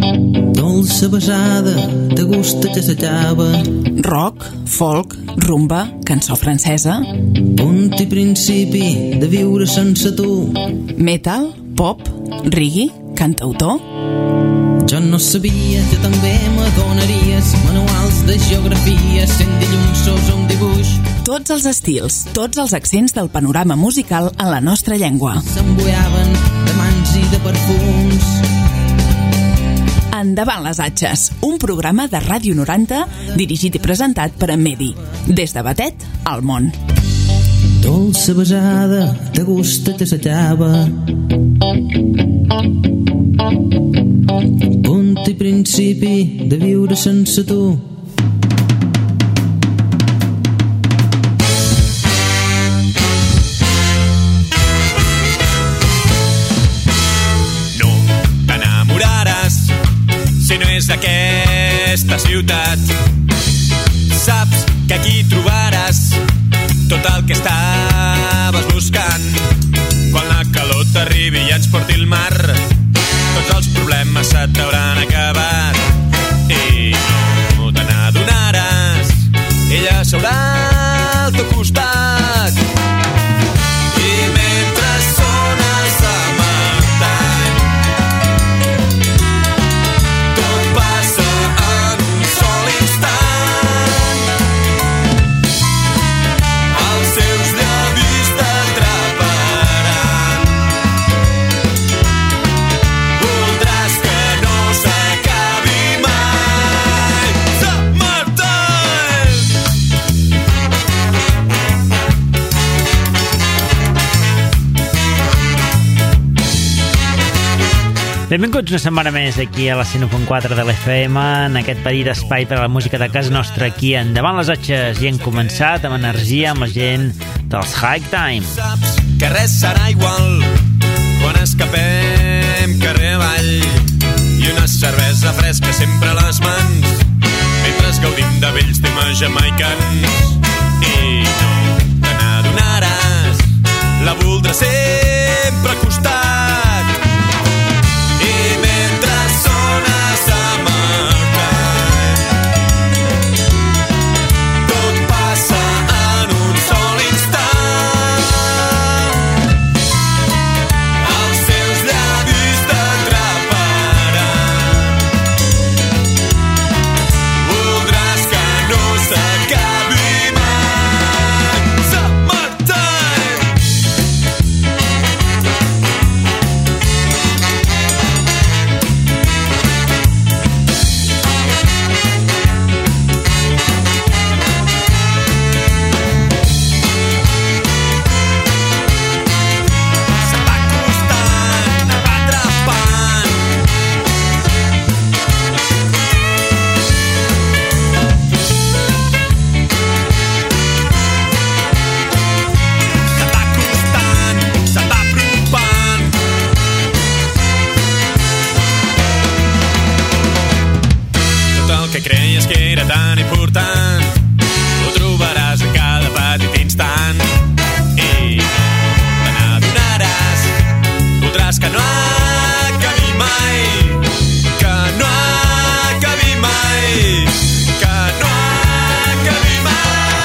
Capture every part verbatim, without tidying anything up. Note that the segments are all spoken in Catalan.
Dolça besada, de gust que s'acaba. Rock, folk, rumba, cançó francesa. Punt i principi de viure sense tu. Metal, pop, reggae, cantautor. Jo no sabia que també m'adonaries manuals de geografia sent dilluns un dibuix. Tots els estils, tots els accents del panorama musical en la nostra llengua. S'embuiaven de mans i de perfums. Endavant les atxes, un programa de Ràdio noranta dirigit i presentat per en Medi. Des de Batet al món. Dolça besada, de gust que s'acaba. Punt i principi de viure sense tu. No t'enamoraràs si no és d'aquesta ciutat. Saps que aquí trobaràs tot el que estaves buscant. Quan la calor t'arribi i ens porti el mar, tots els problemes se t'hauran acabat. I no te n'adonaràs, ella seurà al teu costat. I mentre sona Summertime, tot passa en un sol instant. Els seus llavis t'atraparan. Voldràs que no s'acabi mai. Summertime! Benvinguts una setmana més aquí a la cent u punt quatre de l'F M, en aquest petit espai per a la música de casa nostra aquí Endavant les Atxes, i hem començat amb energia amb la gent dels High Time. Saps que res serà igual quan escapem carrer avall i una cervesa fresca sempre a les mans mentre gaudim de vells temes jamaicans. I no te n'adonaràs, la voldràs sempre al costat. I mentre sona Summertime, tot passa en un sol instant. Els seus llavis t'atraparan. Voldràs que no s'acabi mai. Summertime! Se'n va acostant, em va atrapant. Se'n va acostant, se'n va apropant. Tot el que creies que era tan important ho trobaràs en cada petit instant. I no te n'adonaràs, voldràs que no acabi mai, que no acabi mai, que no acabi mai.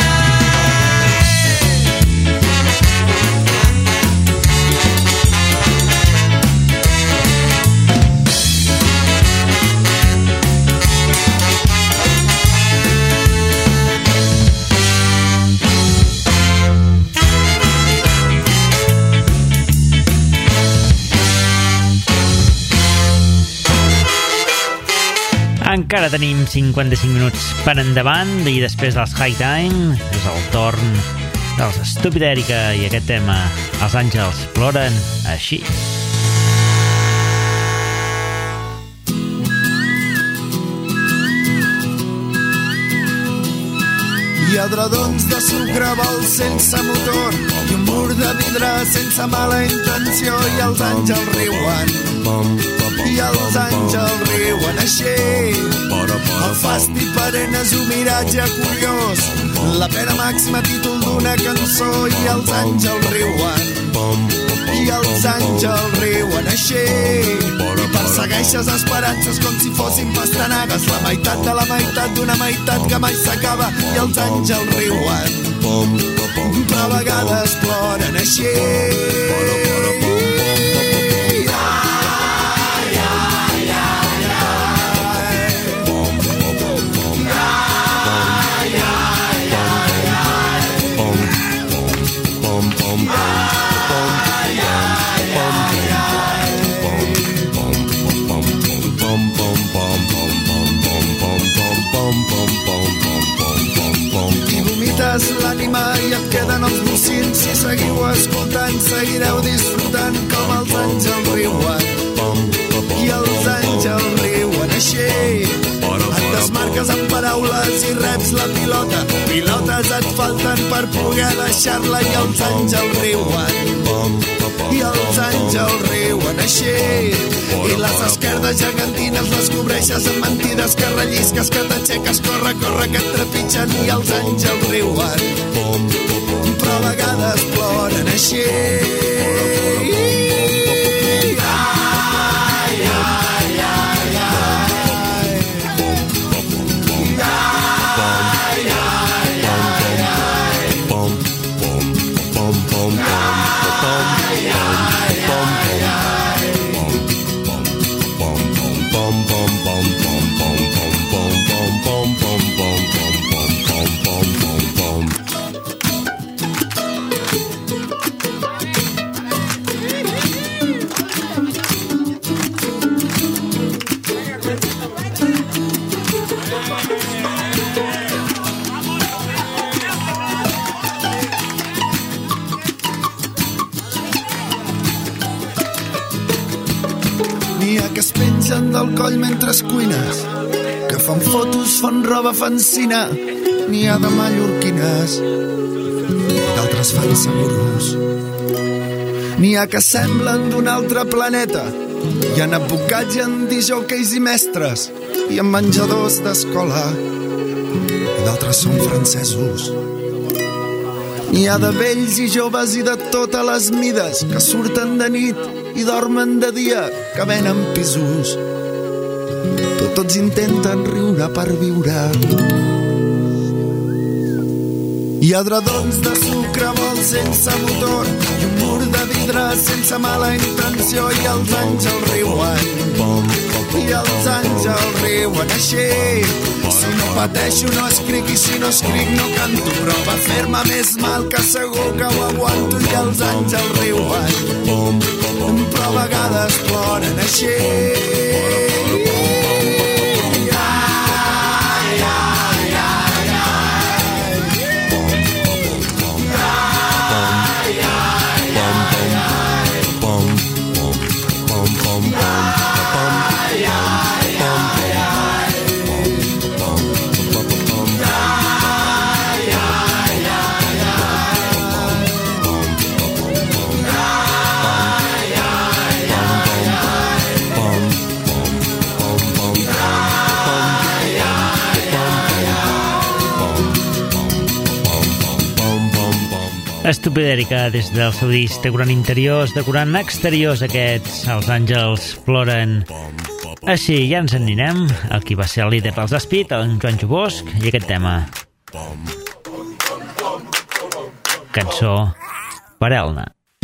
Encara tenim cinquanta-cinc minuts per endavant i després dels High Time és el torn dels Stupid Erika i aquest tema, Els àngels ploren així. Hi ha dredons de sucre, vols sense motor i un mur de vidre sense mala intenció, i els àngels riuen, i els àngels riuen així. El fàstic perenne és un miratge curiós, la pena màxima títol d'una cançó, i els àngels riuen, i els àngels riuen així. I per Persegueixes esperances com si fossin pastanagues, la meitat de la meitat d'una meitat que mai s'acaba, i els àngels riuen, però a vegades ploren així. L'ànima i et queden els bocins. Si seguiu escoltant, seguireu disfrutant com els àngels riuen, i els àngels riuen així. Et desmarques amb paraules i reps la pilota, pilotes et falten per poder deixar-la, i els àngels riuen, i els àngels riuen així. I les esquerdes gegantines les cobreixes amb mentides que rellisques, que t'aixeques, corre, corre, que et trepitgen, i els àngels riuen, però a vegades ploren així. Del coll mentre cuines, que fan fotos, fan roba, fan cine. N'hi ha de mallorquines, d'altres fan seguros. N'hi ha que semblen d'un altre planeta, hi ha advocats, hi ha disjòqueis i mestres, i ha menjadors d'escola, i d'altres són francesos. N'hi ha de vells i joves i de totes les mides, que surten de nit i dormen de dia, que venen pisos. Tots intenten riure per viure. Hi ha dredons de sucre, vols sense motor, i un mur de vidre sense mala intenció, i els àngels riuen, i els àngels riuen així. Si no pateixo no escric, i si no escric no canto, prova a fer-me més mal que segur que ho aguanto, i els àngels riuen, però a vegades ploren així. Estupidèrica des del seu disc decorant interiors, decorant exteriors aquests, els àngels ploren. Així, ja ens en anirem. El qui va ser el líder dels Speed, en Joan Bosch, i aquest tema. Cançó per Elna.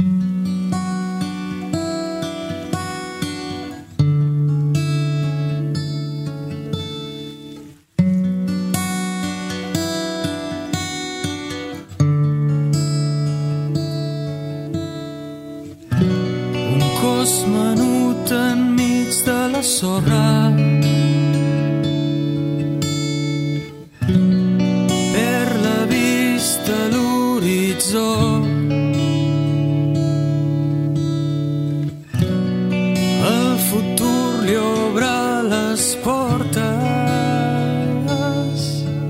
Menut enmig de la sorra, per la vista a l'horitzó, el futur li obre les portes,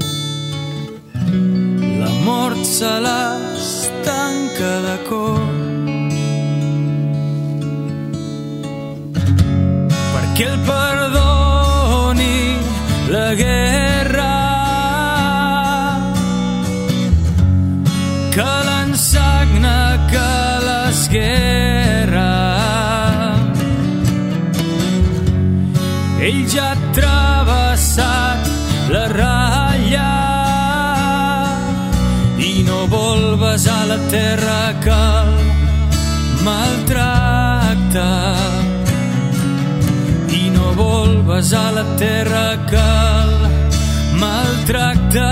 la mort se les tanca de cor. Que el perdó ell ja ha travessat la ratlla i no vol besar la terra que el maltracta, i no vol besar la terra que el maltracta.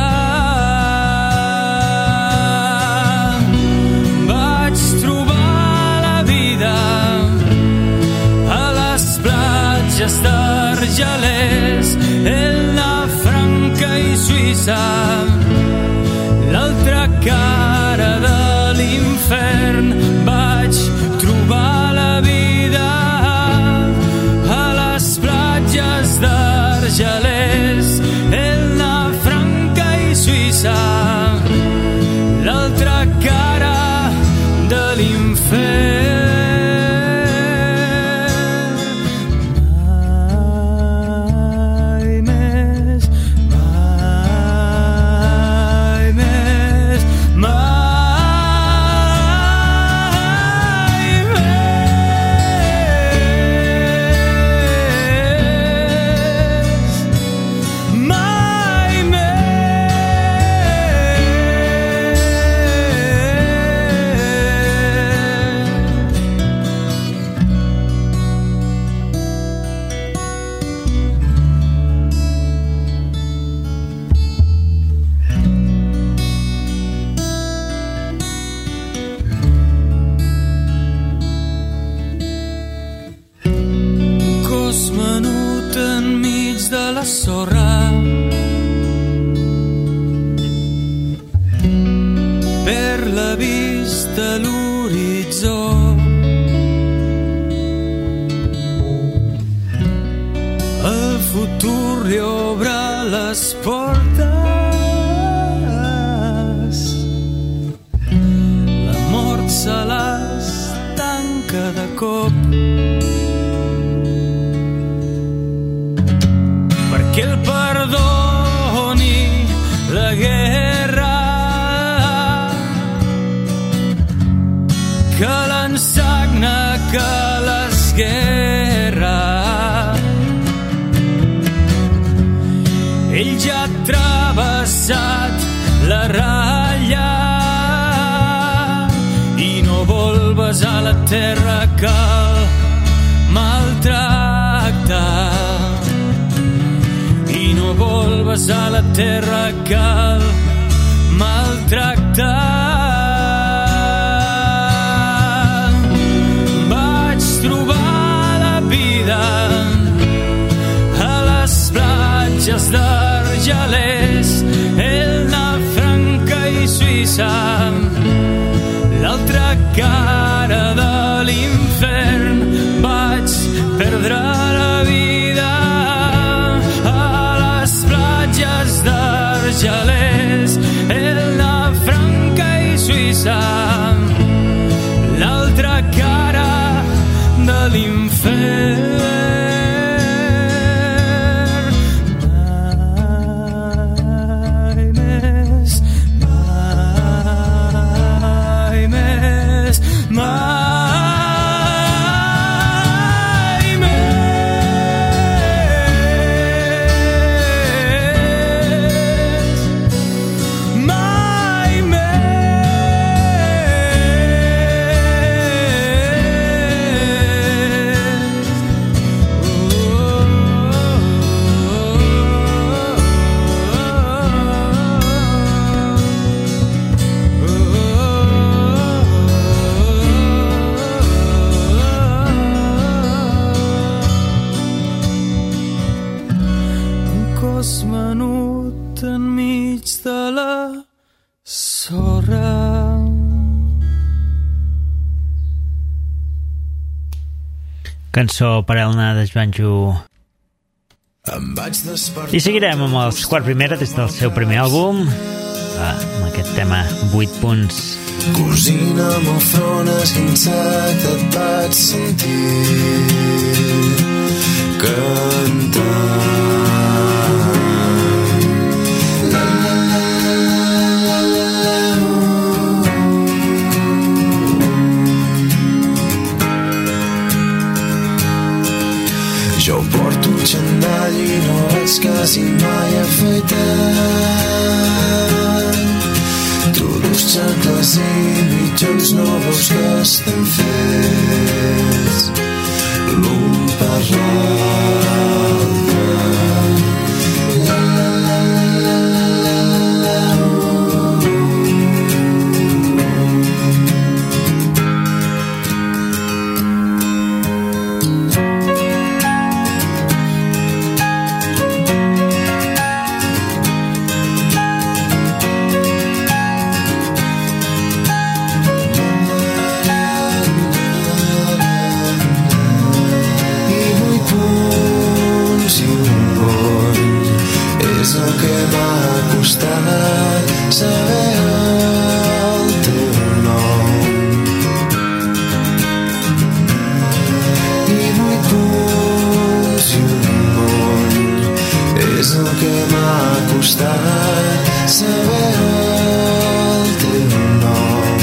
Vaig trobar la vida a les platges d'Argelers, Elna, Franca i Suïssa, l'altra cara de l'infern. Vaig trobar la vida a les platges d'Argelers, Elna, Franca i Suïssa, l'altra cara de l'infern. Sorra per la vista a l'horitzó, el futur li obre les portes, la mort se les tanca de cop. Que el perdoni la guerra, que l'ensagna, que l'esguerra. Ell ja ha travessat la ratlla i no vol besar la terra que el maltracta, i no vol besar la terra que el maltracta. Vaig trobar la vida a les platges d'Argelers, Elna, Franca i Suïssa, l'altra cara de l'infern. Vaig perdre la vida d'Argelers, Elna, Franca i Suïssa, l'altra cara de l'infern. Mai més, mai més, mai cançó per Elna de Joanjo. I seguirem amb els Quart Primera des del seu primer àlbum, amb aquest tema vuit punts. Cosina, meu front esquinçat, et vaig sentir cantar. Jo porto xandall quasi mai afaitat. Tu dus xacles i mitjons no veus que estem fets l'un per l'altre. La, la, la, la, la, la, saber el teu nom i vuit punts i un món és el que m'ha costat saber el teu nom.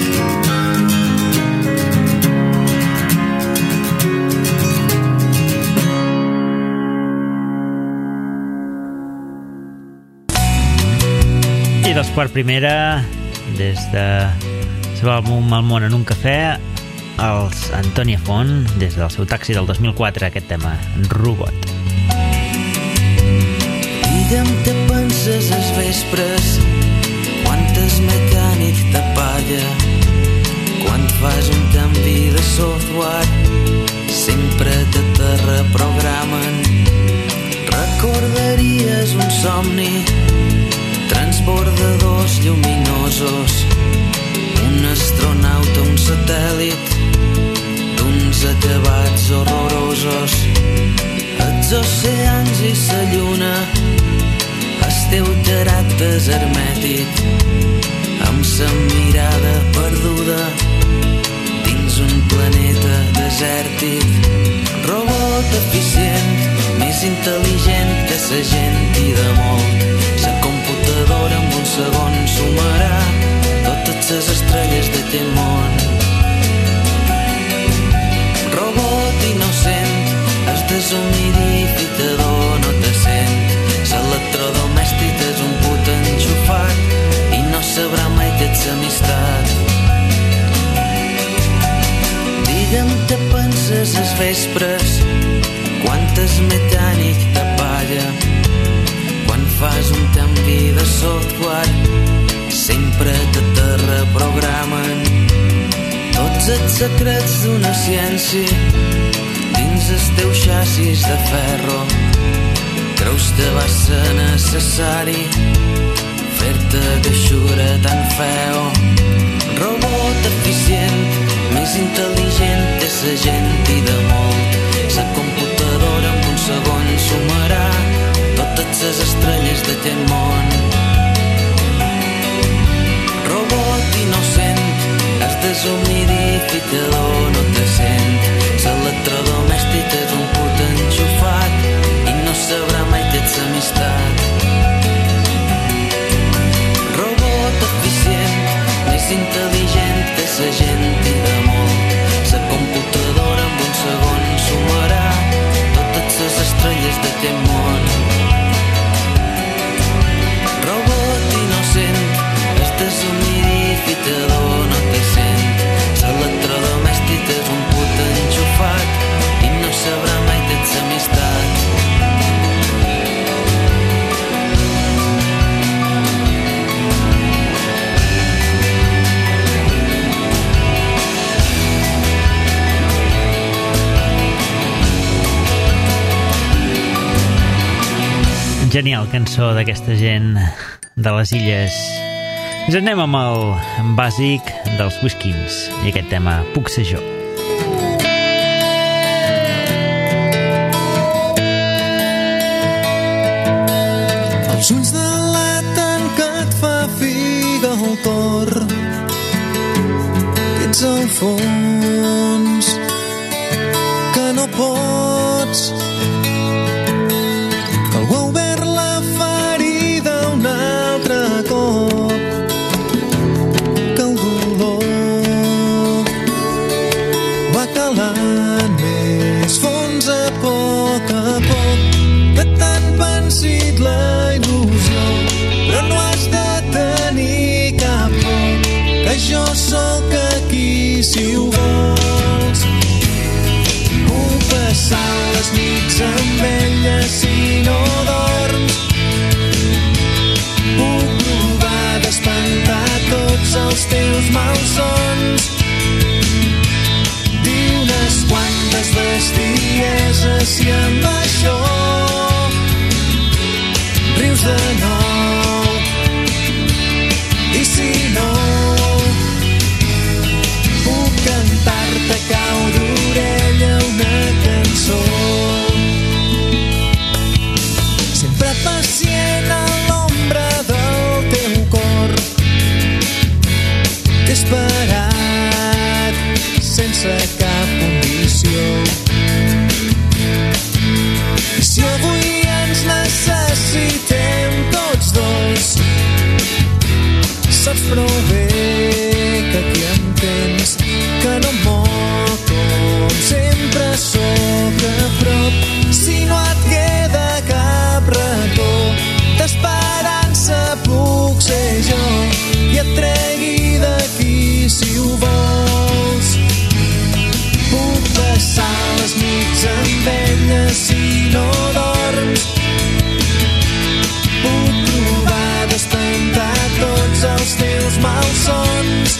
I dels quart primera, des de seu àlbum El món en un cafè, els Antònia Font, des del seu Taxi del dos mil quatre, aquest tema, Robot. Digue'm què penses els vespres, quantes mecànic de palla, quan fas un canvi de software, sempre te te reprogramen. Recordaries un somni, transbordadors lluminosos, un astronauta, un satèl·lit d'uns acabats horrorosos, els oceans i sa lluna, el teu caràcter hermètic, amb sa mirada perduda dins un planeta desèrtic. Robot eficient, més intel·ligent que sa gent i de molt, sa computadora en un segon sumarà totes les estrelles d'aquest món. Robot innocent, el deshumidificador no te sent, l'electrodomèstic és un put enxufat i no sabrà mai que ets amistat. Digue'm què penses els vespres, quantes mecànic de palla, quan fas un canvi de software, sempre te te reprogramen. Tots els secrets d'una ciència dins el teu xassis de ferro. Creus que va ser necessari fer-te queixura tan feo. Robot eficient, més intel·ligent que sa gent i de molt, sa computadora en un segon sumarà totes les estrelles d'aquest món. Robot innocent, el deshumidificador no te sent, l'electrodomèstic és un put enxufat i no sabrà mai que ets amistat. Robot eficient, més intel·ligent que sa gent i de molt, sa computadora en un segon sumarà totes les estrelles d'aquest món. Robot innocent, el deshumidificador no te sent, l'electrodomèstic és un put enxufat i no sabrà mai que ets amistat. Genial cançó d'aquesta gent de les illes. Ens anem amb el bàsic dels Whiskins i aquest tema, Puc ser jo. Els ulls delaten que et fa figa el cor, que ets al fons, que no pots, que algú ha obert la ferida un altre cop, que el dolor va calant més fons a poc a poc, de tant pensar bestiesa si amb això rius de nou. I si no, puc cantar-te a cau d'orella una cançó. Sempre pacient a l'ombra del teu cor, t'he esperat sense cap condició. I si avui ens necessitem tots dos, saps prou bé que aquí em tens, que no em moc com sempre sóc a prop. Si no et queda cap racó d'esperança, puc ser jo i et tregui d'aquí si ho vols. Puc passar les nits amb ella si no dorms. Puc provar d'espantar tots els teus malsons.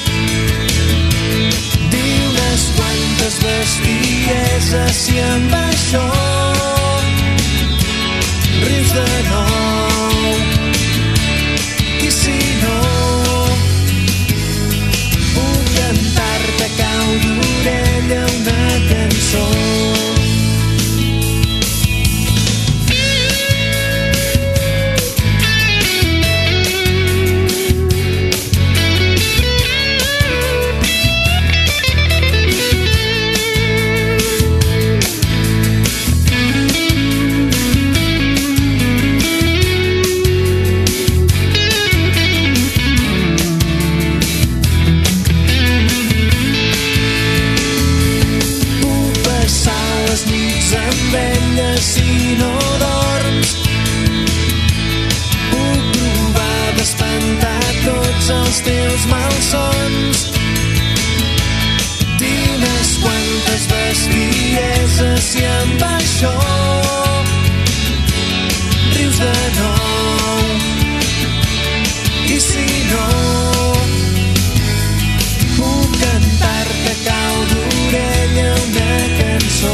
Dir unes quantes bestieses si amb això rius de nou. I si no, puc cantar-te a cau d'orella una cançó. Si no dorms, puc provar d'espantar tots els teus malsons. Dir unes quantes bestieses si amb això rius de nou. I si no, puc cantar-te a cau d'orella una cançó.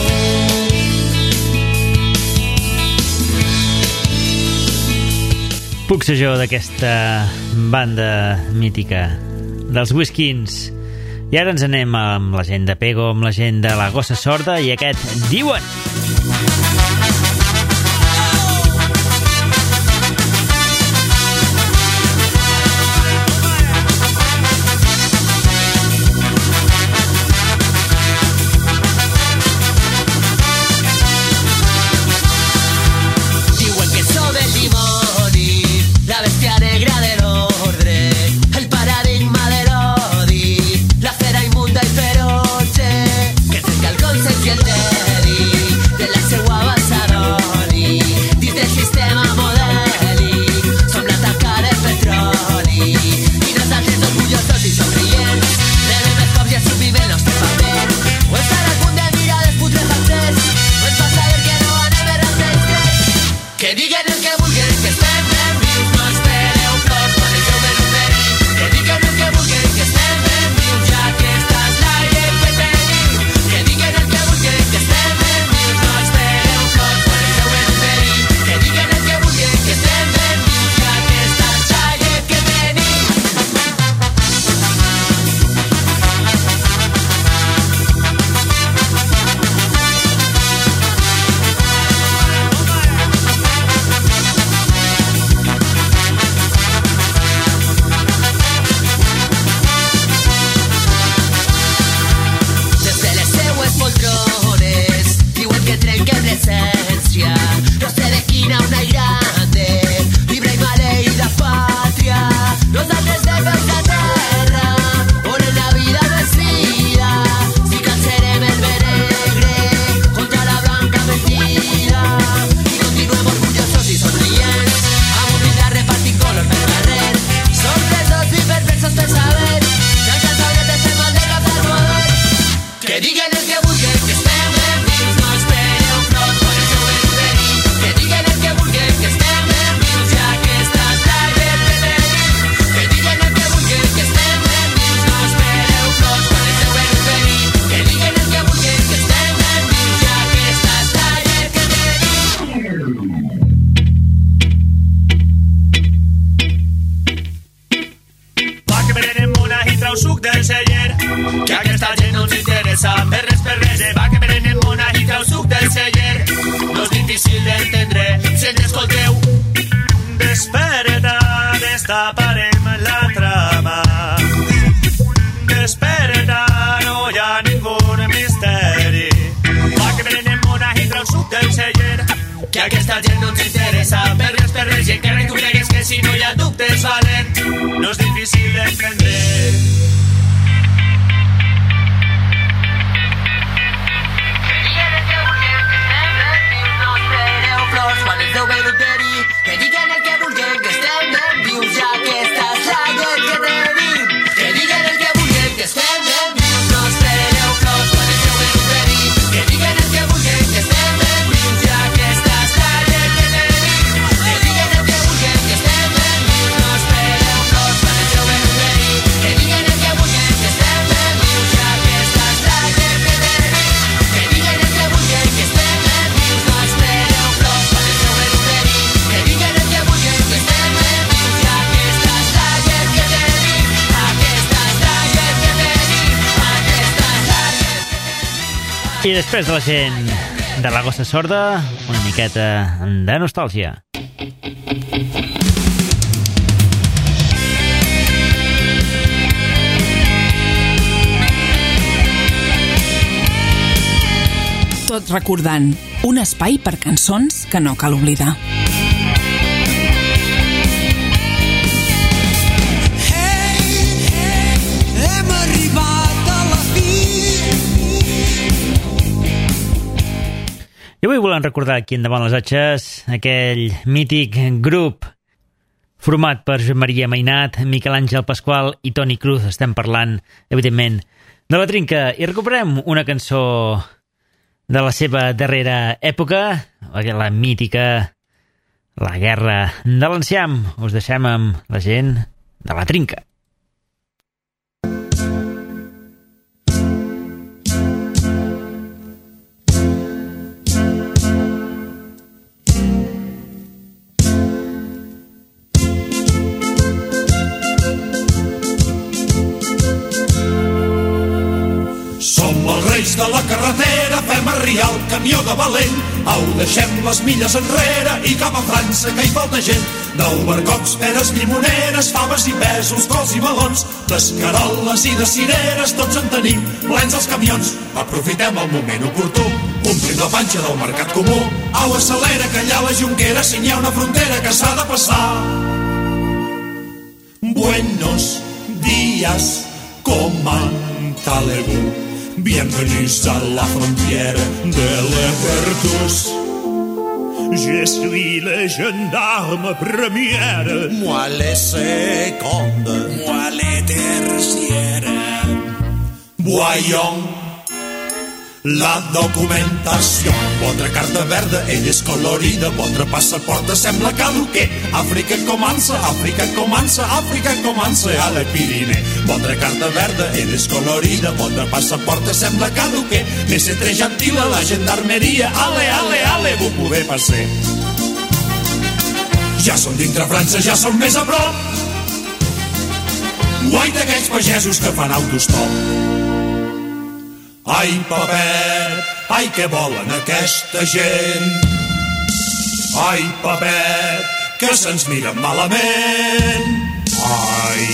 Puc ser jo d'aquesta banda mítica dels Whiskins. I ara ens anem amb la gent de Pego, amb la gent de la Gossa Sorda i aquest Diuen. Va que prenen mona i trau suc del celler, que aquesta gent no ens interessa per res, per res. Va que prenen mona i trau suc del celler, no és difícil d'entendre si ens escolteu. Desperta, destaparem la trama. Desperta, no hi ha ningú misteri. Va que prenen mona i trau suc del celler, que aquesta gent no ens interessa per res, per res. I encara que tu cregues que si no hi ha dubtes valent, no és difícil d'entendre. Quan ens deu ben obtenir, que diguen el que vulguem, que estem ben vius, ja que esta és la llet que tenim. Que diguen el que vulguem, que estem ben vius, no espereu flors quan ens deu ben obtenir. Que diguen el que vulguem, que estem ben vius, ja que esta és la llet que tenim. Que diguen el que vulguem, que estem ben vius, no espereu flors quan ens deu ben obtenir. Que diguen el que vulguem, que estem ben vius, ja que esta és la llet que tenim. Que diguen el que vulguem, que estem ben vius, no espereu flors quan ens deu ben obtenir. Que diguen el que vulguem, que estem ben vius, ja que esta és la llet que tenim. Aquesta és la llet que tenim. Aquesta és la llet que tenim. I després de la gent de la Gossa Sorda, una miqueta de nostàlgia. Tot recordant un espai per cançons que no cal oblidar. Hem arribat a la fi. I avui volem recordar aquí endavant les atxes aquell mític grup format per Joan Maria Mainat, Miquel Àngel Pasqual i Toni Cruz. Estem parlant, evidentment, de La Trinca. I recuperem una cançó de la seva darrera època, la mítica La Guerra de l'Enciam. Us deixem amb la gent de La Trinca. Som els reis de la carretera, fem arriar el camió de valent. Au, deixem les milles enrere i cap a França, que hi falta gent. D'albercocs, peres, llimoneres, faves i pèsols, cols i melons, d'escaroles i de cireres, tots en tenim plens els camions. Aprofitem el moment oportú, omplim la panxa del mercat comú. Au, accelera, que allà a la Jonquera, si n'hi ha una frontera que s'ha de passar. Buenos días, comandant-vous. Bienvenus à la frontière de l'Epertus. Je suis le gendarme première. Moi le seconde. Moi le tercière. Voyons la documentació. Votre carta verda, ella és colorida. Votre passaport sembla caduquer. Àfrica comença, Àfrica comença, Àfrica comença a la Pirineu. Votre carta verda, ella és colorida. Votre passaport sembla caduquer. Mais c'est très gentil a la gendarmeria. Ale, ale, ale, vous pouvez passer. Ja som dintre França, ja som més a prop. Guai d'aquells pagesos que fan autostop. Ai, papet, ai, què volen aquesta gent? Ai, papet, que se'ns miren malament. Ai,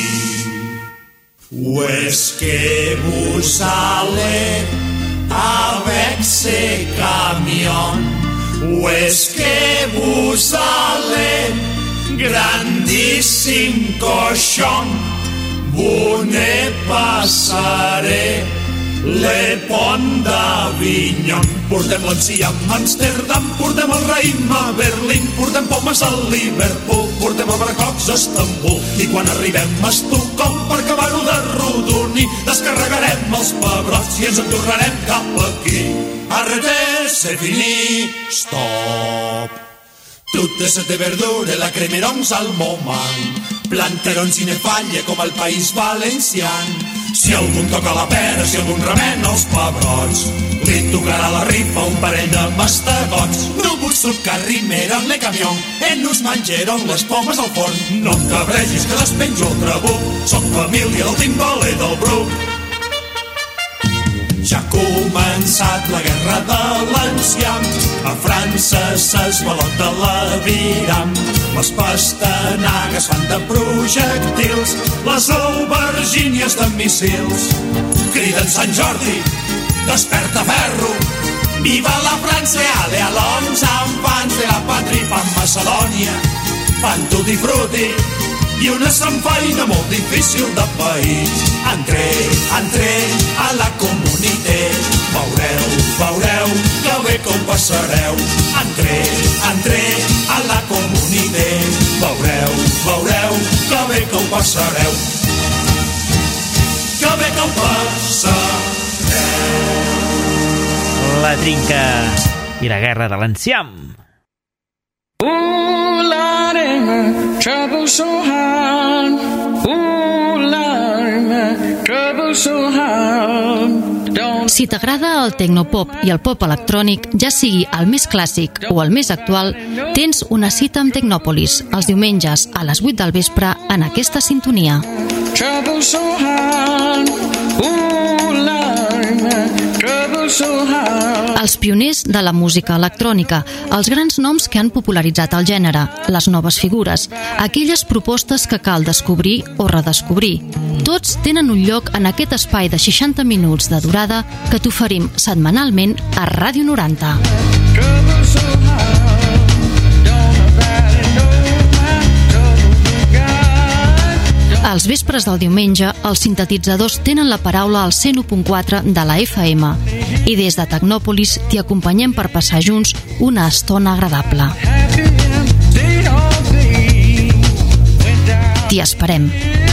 o es que vous allez avec ces camions, o es que vous allez grandíssim cochon, vous ne passarez le pont d'Avignon. Portem l'enciam a Amsterdam, portem el raïm a Berlín, portem pomes a Liverpool, portem albercocs a Estambul. I quan arribem a Estocolm, per acabar-ho de rodonir, descarregarem els pebrots i ens en tornarem cap aquí. Arrêtez, c'est fini, stop. Toutes de verdure, la cremerons al moment, planterons i ne falla com al País Valencià. Si algun toca la pera, si algun remena els pebrots, li tocarà la rifa un parell de mastegots. No buscar rimera en le camión, en nos mangeron les pomes al forn. No em cabregis que despenjo el trabuc, soc família del timbaler del Bruc. Ja ha començat la guerra de l'enciam, a França s'esvalota l'aviram. Les pastanagues fan de projectils, les aubergínies de missils. Criden Sant Jordi, desperta ferro, viva la França, ale a l'ons amb pans de la patria, pan Macedònia, pan tutti frutti i una samfaina molt difícil de país. Entré, entré a la comunitat, veureu, veureu que bé que ho passareu. Entré, entré a la comunitat, veureu, veureu que bé que ho passareu. Que bé que ho passareu. La trinca i la guerra de l'enciam. Ooh, Lord, trouble so hard. Ooh, Lord, trouble so hard. Don't... Si t'agrada el tecnopop i el pop electrònic, ja sigui el més clàssic o el més actual, tens una cita amb Tecnòpolis els diumenges a les vuit del vespre en aquesta sintonia. Trouble so hard. Ooh, Lord, trouble so hard. Els pioners de la música electrònica, els grans noms que han popularitzat el gènere, les noves figures, aquelles propostes que cal descobrir o redescobrir. Tots tenen un lloc en aquest espai de seixanta minuts de durada que t'oferim setmanalment a Ràdio noranta. Als vespres del diumenge, els sintetitzadors tenen la paraula al cent u punt quatre de la F M i des de Tecnòpolis t'hi acompanyem per passar junts una estona agradable. T'hi esperem.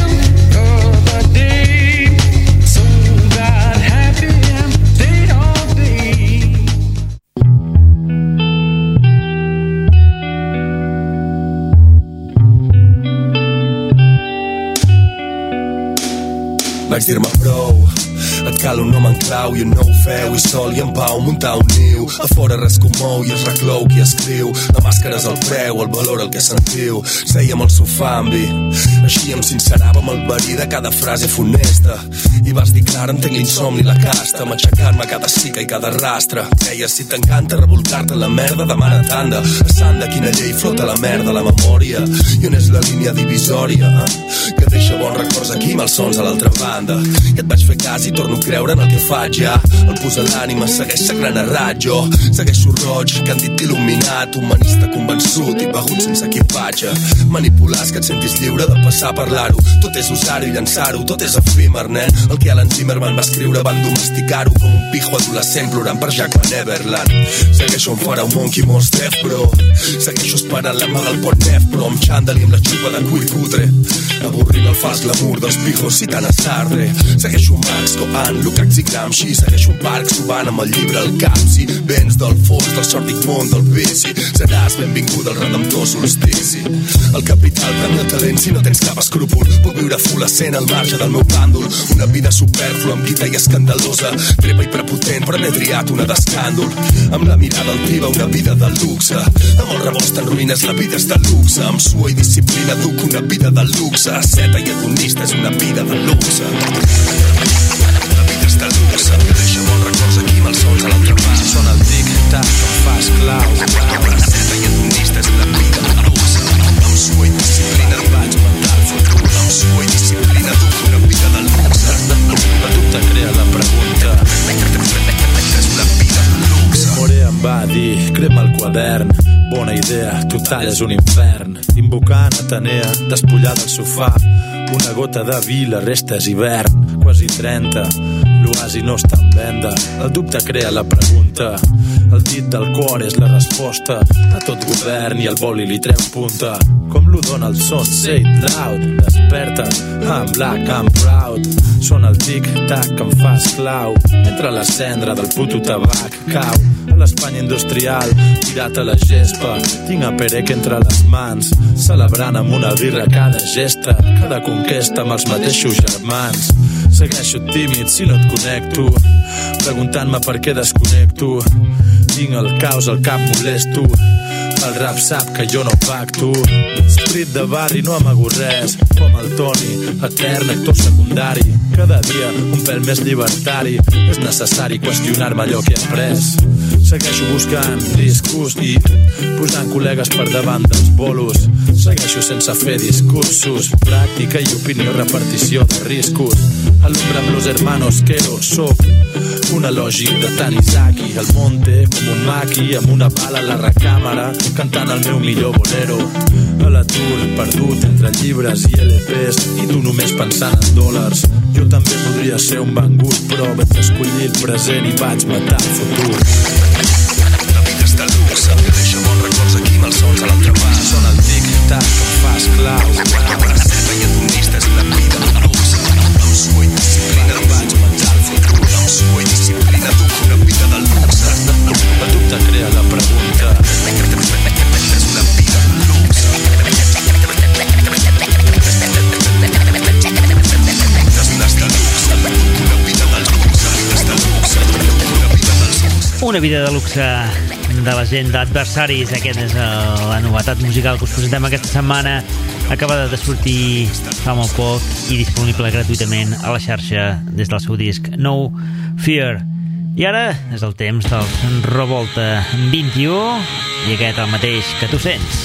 Vaig dir-me prou, et cal un home en clau i un nou feu i sol i en pau muntar un niu. A fora res comou i es reclou qui escriu. La màscara és el preu, el valor el que sentiu. Sèiem al sofà amb vi, així em sinceràvem el verí de cada frase funesta. I vas dir clar, entenc l'insomni, la casta, matxacar-me cada cica i cada rastre. Deies, si t'encanta revoltar-te en la merda, demana tanda. A sant de quina llei flota la merda, la memòria. I on és la línia divisòria, eh? Que deixa bons records aquí, malsons a l'altra banda. I et vaig fer cas i torno a creure en el que faig ja. El pus a l'ànima segueix sagrant a raig. Segueixo roig, que han dit il·luminat, humanista convençut i begut sense equipatge. Manipular que et sentis lliure de passar a parlar-ho. Tot és usar-ho i llançar-ho, tot és efímer, nen. El que Alan Zimmerman va escriure van domesticar-ho com un pijo adolescent plorant per Jack Van Everland. Segueixo en fora un monkey most def, bro. Segueixo esperant la mà del pont nef, però amb xandall i amb la xupa de cuir cutre. Avorrint el fals glamour dels pijos citant a Sartre. Segueixo Marx, Coan, Lukács i Gramsci. Segueixo un parc sovant amb el llibre al cap. Si vens del fons del sòrdic món del vici, seràs benvingut al redemptor solstici. El capital pren el talent si no tens cap escrúpol. Puc viure fulescent al marge del meu pàndol. Una vida supèrflua, amb guita i escandalosa. Trepa i prepotent, però n'he triat una d'escàndol. Amb la mirada altiva, una vida de luxe. Amb el rebost en ruïnes, la vida és de luxe. Amb sua i disciplina duc una vida de luxe. Asceta i hedonista és una vida de luxe. La vida és de luxe. Deixa bons records aquí, malsons a l'altra part. Sona el tic-tac que em fa esclau. Asceta i hedonista és una vida de luxe. Amb sua i disciplina vaig matar el futur. Amb sua i disciplina duc una vida de luxe. A tu te crea la pregunta. És una vida de luxe. Moré em va dir, crema el quadern. Bona idea, total és un infern. Invocant Atenea, despullada al sofà. Una gota de vi, la resta és hivern. Quasi trenta, l'oasi no està en venda. El dubte crea la pregunta. El dit del cor és la resposta a tot govern i el boli li treu punta. Com lo dona el son, say it loud. Desperta, I'm black, I'm proud. Sona el tic-tac que em fa esclau mentre la cendra del puto tabac cau a l'Espanya industrial, tirat a la gespa. Tinc a Perec entre les mans, celebrant amb una birra cada gesta, cada conquesta amb els mateixos germans. Segueixo tímid si no et connecto, preguntant-me per què desconnecto. Tinc el caos al cap molesto, el rap sap que jo no pacto. Street de barri no amago res, com el Toni, etern actor secundari. Cada dia un pèl més llibertari, és necessari qüestionar-me allò que he après. Segueixo buscant discos i posant col·legues per davant dels bolos. Segueixo sense fer discursos, pràctica i opinió, repartició de riscos. A l'ombra amb los hermanos Quero, soc un elogi de Tanizaki. El monte com un maqui amb una bala a la recàmera, cantant el meu millor bolero. A l'atur, perdut entre llibres i L Pes, i tu només pensant en dòlars. Jo també podria ser un Van Gogh, però vaig escollir el present i vaig matar el futur. La vida és de luxe, que deixa bons records aquí amb els sons a l'altre pas. Sona el tic-tac que em fa esclau. Guanyar certa i hedonista és una vida de luxe. Amb suor i disciplina vaig menjar el futur. Amb suor i disciplina duc una vida de luxe. El dubte crea la pregunta. És una vida de luxe. Una vida de luxe de la gent d'Adversaris. Aquest és la novetat musical que us presentem aquesta setmana, acabada de sortir fa molt poc i disponible gratuïtament a la xarxa des del seu disc No Fear. I ara és el temps dels Revolta vint i u i aquest el mateix que tu sents.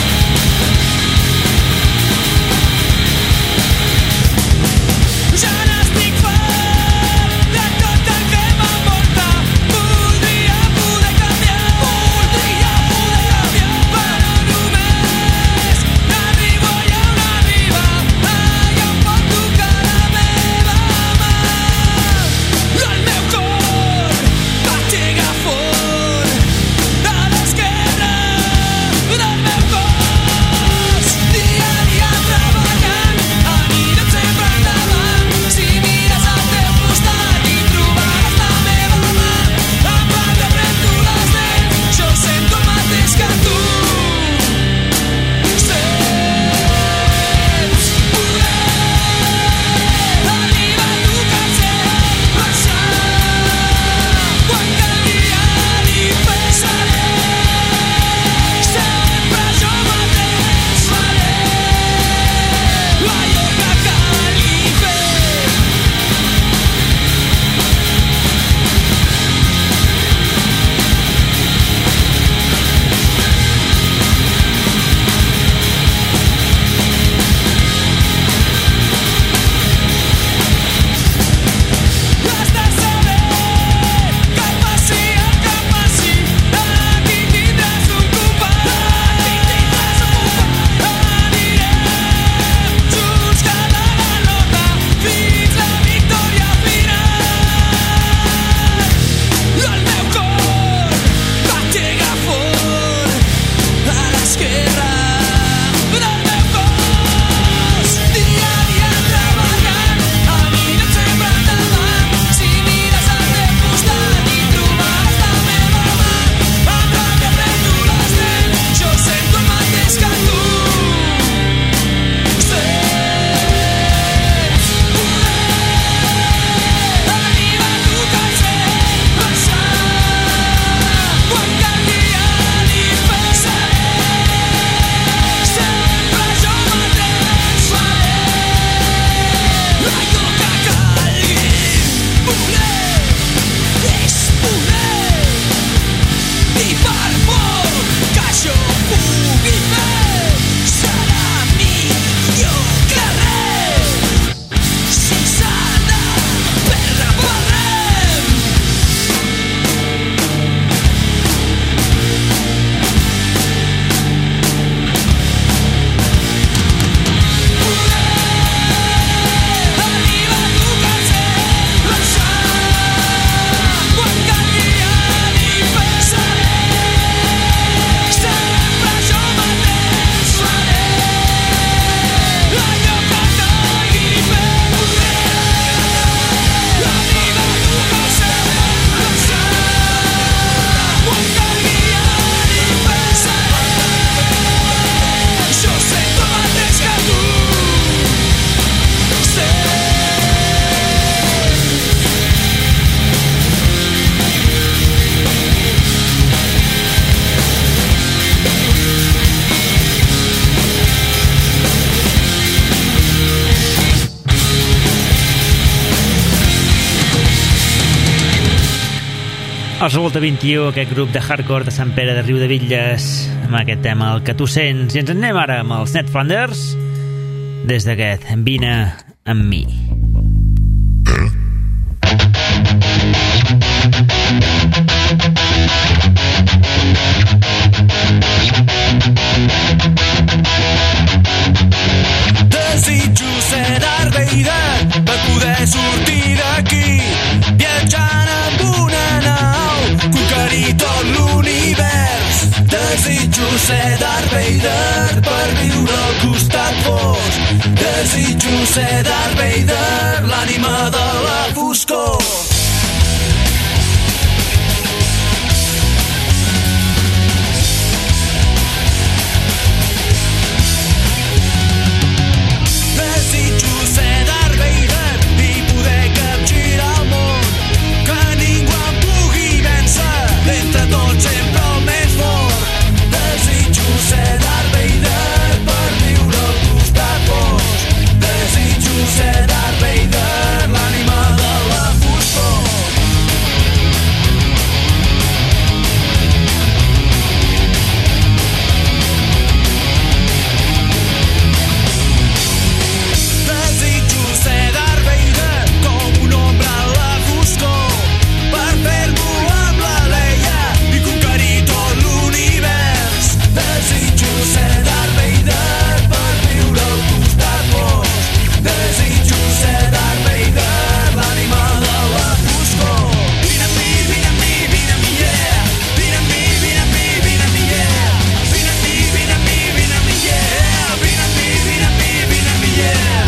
Shut up! Els Revolta vint-i-u, aquest grup de hardcore de Sant Pere de Riudebitlles, amb aquest tema, el que tu sents. I ens en anem ara amb els Ned Flanders, des d'aquest Vine amb mi. Desitjo ser Darth Vader per poder sortir d'aquí, viatjant amb una nau, conquerir tot l'univers. Desitjo ser Darth Vader per viure al costat fosc. Desitjo ser Darth Vader, l'ànima de la foscor. Desitjo ser Darth Vader i poder capgirar el món, que ningú em pugui vèncer, d'entre tots sempre el més fort. Desitjo ser Darth Vader per viure al costat fosc. Desitjo ser Darth Vader, l'ànima de la foscor. Desitjo ser Darth Vader com un ombra a la foscor, per fer-m'ho amb la Leia i conquerir tot l'univers. Desitjo ser Darth Vader per viure al costat fosc. Desitjo ser Darth Vader, l'ànima de la foscor. Vine amb mi, vine amb mi, vine amb mi, yeah. Vine amb mi, vine amb mi, vine amb mi, yeah. Vine amb mi, vine amb mi, vine amb mi, yeah. Vine amb mi, vine amb mi, vine amb mi, yeah.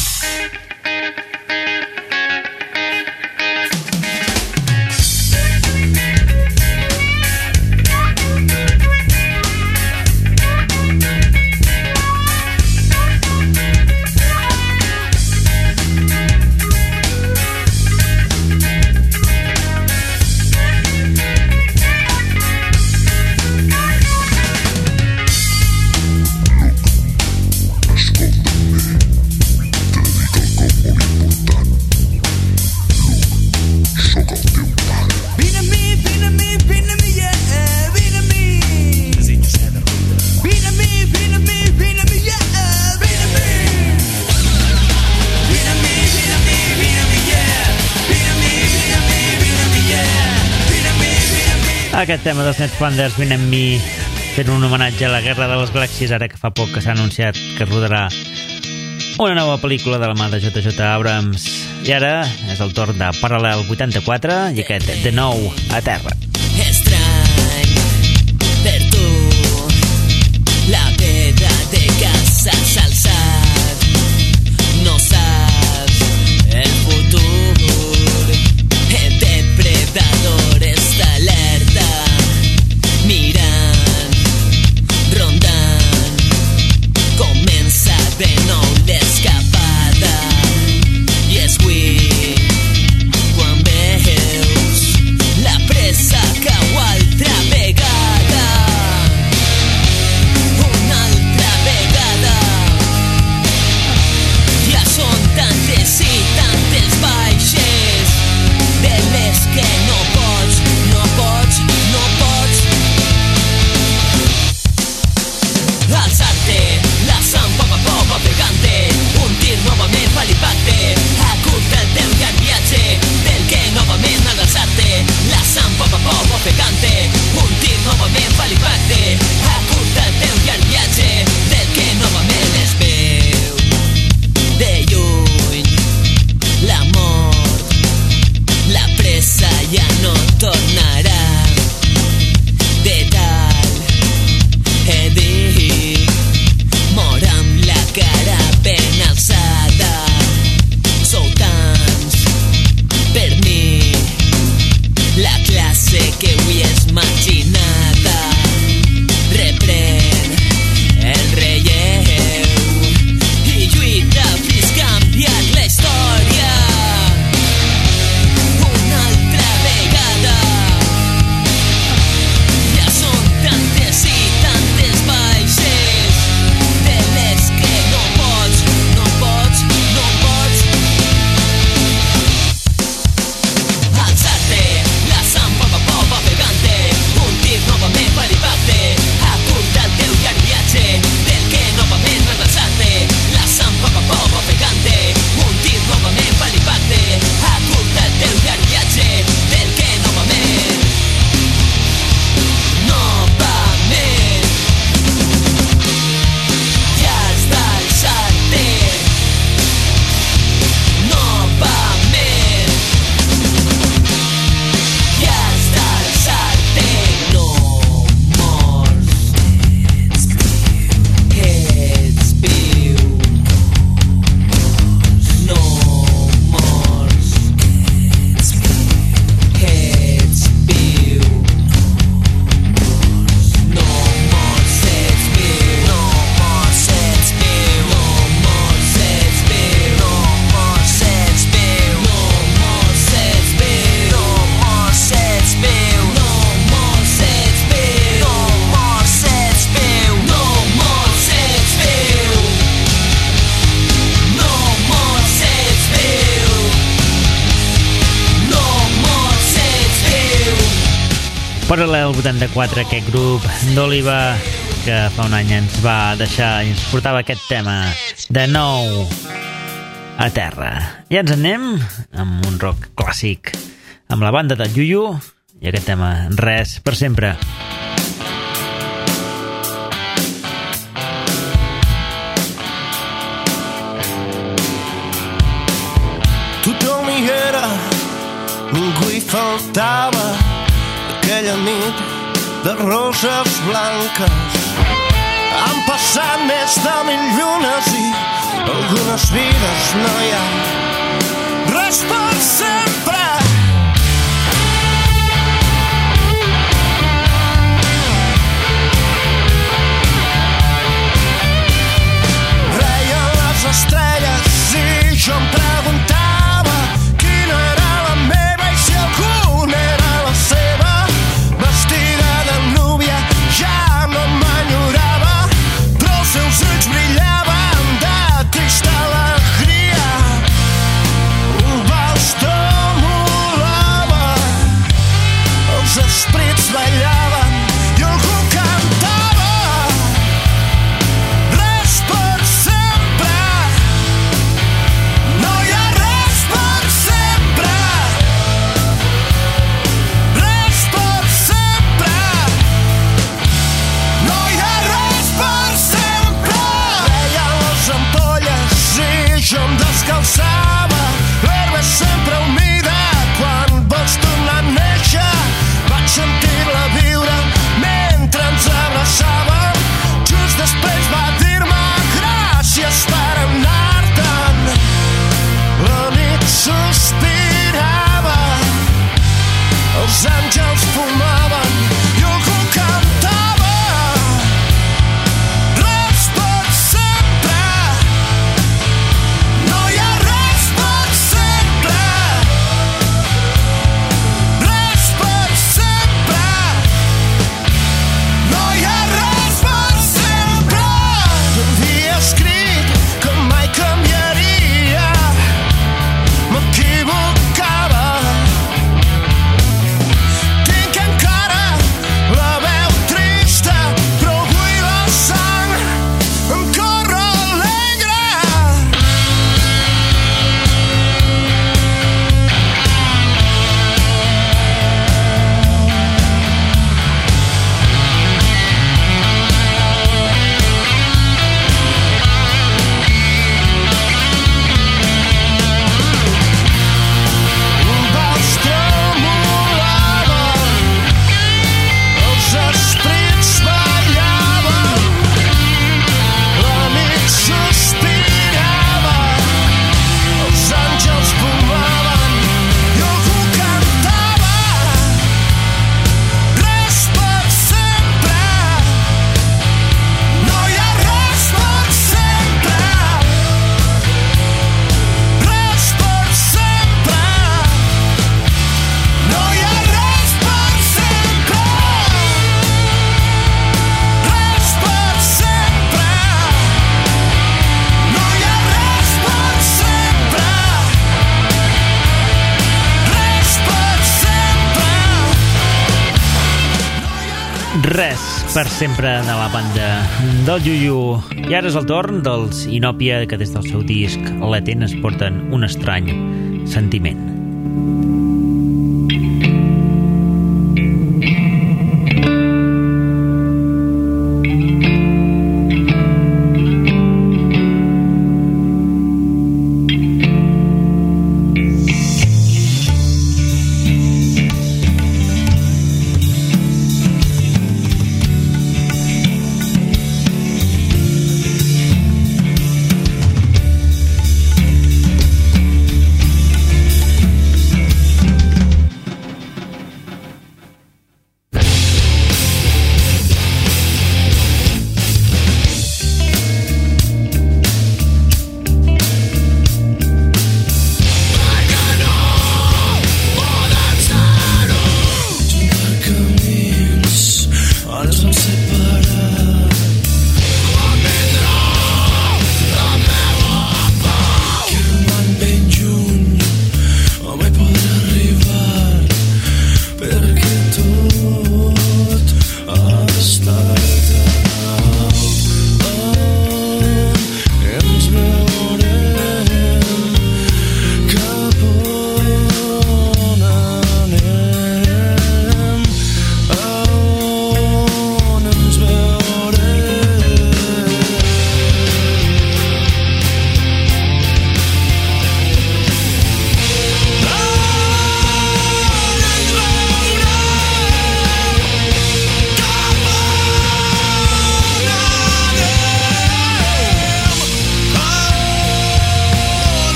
Vine amb mi, vine amb mi, vine amb mi, yeah. Vine amb mi. Desitjo ser Darth Vader. Vine amb mi, vine amb mi, vine amb mi, yeah. Vine amb mi. Vine amb mi, vine amb mi, vine amb mi, yeah. Vine amb mi, vine amb mi, vine amb mi, yeah. Vine amb mi, vine amb mi. Aquest tema dels Ned Flanders, Vine amb mi, fent un homenatge a la Guerra de les Galàxies, ara que fa poc que s'ha anunciat que es rodarà una nova pel·lícula de la mà de J J Abrams. I ara és el torn de Paral·lel vuitanta-quatre i aquest De nou a terra. Estrany per tu, la pedra de casa s'ha alçat. No saps el futur, el depredador està alerta, mirant, rondant. Comença de nou l'escapada i és avui quan veus la presa Paral·lel vuitanta-quatre, aquest grup d'Oliva que fa un any ens va deixar i ens portava aquest tema de nou a terra. I ens anem amb un rock clàssic, amb la banda del Yuyu i aquest tema, Res per sempre. Tothom hi era, ningú hi faltava, aquella nit de roses blanques. Han passat més de mil llunes i algunes vides no hi ha res per sempre. Reien les estrelles i jo em preguntava quina era la meva i si alguna era la seva. Vestida de núvia ja no m'enyorava, però els seus ulls brillaven de trista alegria. Un vals tremolava, els esprits ballaven i algú cantava. Res per sempre, no hi ha res per sempre. Res per sempre, no hi ha res per sempre. Veien les ampolles i jo em descalçava. L'herba és sempre humida quan vols tornar a néixer. Vaig sentir-la viure mentre ens abraçàvem. Just després va dir-me gràcies per anar-te'n. La nit sospirava, els àngels fumaven i algú cantava. Res per sempre, no hi ha res per sempre. Res per sempre, no hi ha res per sempre. Havia escrit que mai canviaria, m'equivocava. Tinc encara la veu trista, però avui la sang em corre alegre. Un vals tremolava, els esprits ballaven, la nit sospirava, els àngels fumaven i algú cantava. Res per sempre, no hi ha res per sempre. Res per sempre, no hi ha res per sempre. Res per sempre, no hi ha res per sempre. Res per sempre. Res per sempre de la banda del Yuyu. I ara és el torn dels Inòpia, que des del seu disc Latent es porten un estrany sentiment.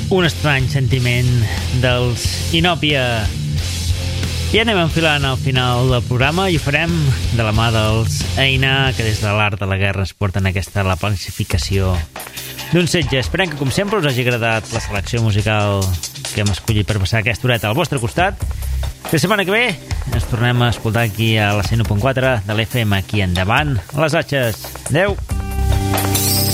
un estrany sentiment dels Inòpia. I anem enfilant al final del programa i ho farem de la mà dels Einar, que des de l'art de la guerra ens porten aquesta la planificació d'un setge. Esperem que, com sempre, us hagi agradat la selecció musical que hem escollit per passar aquesta horeta al vostre costat. La setmana que ve ens tornem a escoltar aquí a la cent u punt quatre de l'F M, aquí endavant, a les Atxes. Adeu!